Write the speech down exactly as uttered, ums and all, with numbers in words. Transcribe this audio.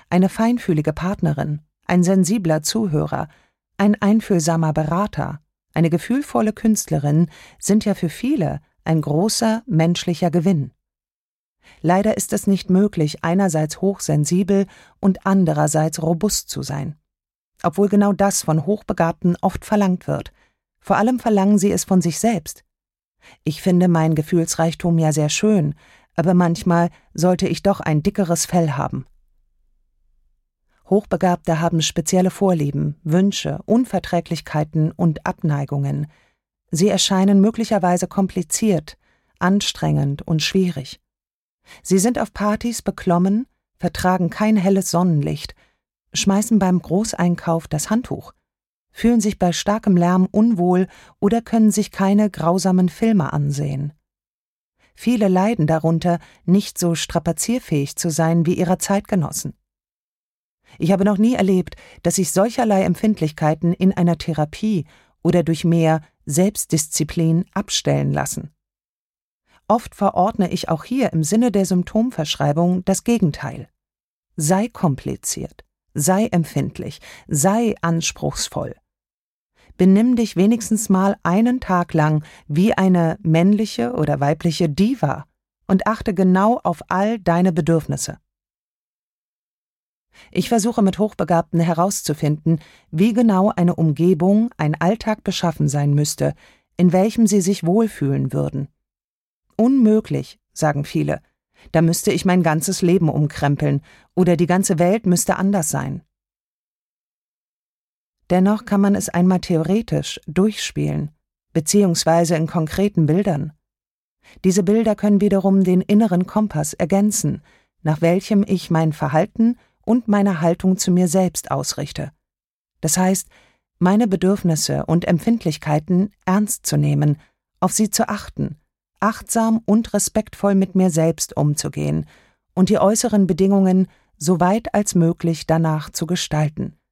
eine feinfühlige Partnerin, ein sensibler Zuhörer, ein einfühlsamer Berater, eine gefühlvolle Künstlerin sind ja für viele ein großer menschlicher Gewinn. Leider ist es nicht möglich, einerseits hochsensibel und andererseits robust zu sein. Obwohl genau das von Hochbegabten oft verlangt wird. Vor allem verlangen sie es von sich selbst. Ich finde mein Gefühlsreichtum ja sehr schön, aber manchmal sollte ich doch ein dickeres Fell haben. Hochbegabte haben spezielle Vorlieben, Wünsche, Unverträglichkeiten und Abneigungen. Sie erscheinen möglicherweise kompliziert, anstrengend und schwierig. Sie sind auf Partys beklommen, vertragen kein helles Sonnenlicht, schmeißen beim Großeinkauf das Handtuch, fühlen sich bei starkem Lärm unwohl oder können sich keine grausamen Filme ansehen. Viele leiden darunter, nicht so strapazierfähig zu sein wie ihre Zeitgenossen. Ich habe noch nie erlebt, dass sich solcherlei Empfindlichkeiten in einer Therapie oder durch mehr Selbstdisziplin abstellen lassen. Oft verordne ich auch hier im Sinne der Symptomverschreibung das Gegenteil. Sei kompliziert, sei empfindlich, sei anspruchsvoll. Benimm dich wenigstens mal einen Tag lang wie eine männliche oder weibliche Diva und achte genau auf all deine Bedürfnisse. Ich versuche mit Hochbegabten herauszufinden, wie genau eine Umgebung, ein Alltag beschaffen sein müsste, in welchem sie sich wohlfühlen würden. Unmöglich, sagen viele, da müsste ich mein ganzes Leben umkrempeln oder die ganze Welt müsste anders sein. Dennoch kann man es einmal theoretisch durchspielen, beziehungsweise in konkreten Bildern. Diese Bilder können wiederum den inneren Kompass ergänzen, nach welchem ich mein Verhalten und meine Haltung zu mir selbst ausrichte. Das heißt, meine Bedürfnisse und Empfindlichkeiten ernst zu nehmen, auf sie zu achten, achtsam und respektvoll mit mir selbst umzugehen und die äußeren Bedingungen so weit als möglich danach zu gestalten,